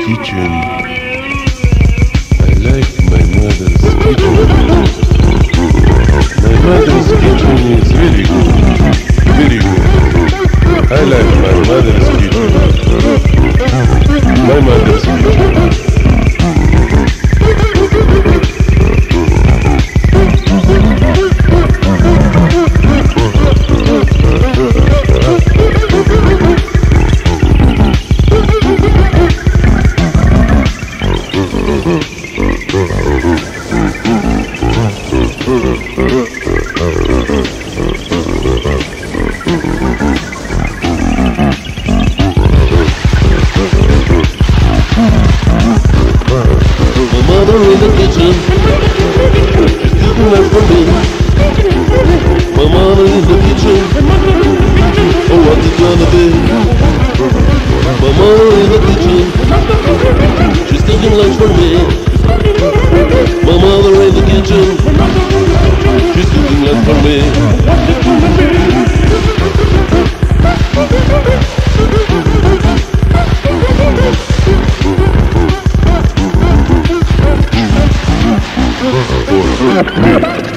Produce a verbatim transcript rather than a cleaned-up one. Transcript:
kitchen. I like my mother's kitchen. My mother's kitchen is very good. Very good. I like my mother's kitchen. My mother's kitchen. In the kitchen, she's cooking lunch for me. My mother in the kitchen, oh what's it gonna be? My mother in the kitchen, she's cooking lunch for me. My mother in the kitchen, she's cooking lunch for me. Yeah.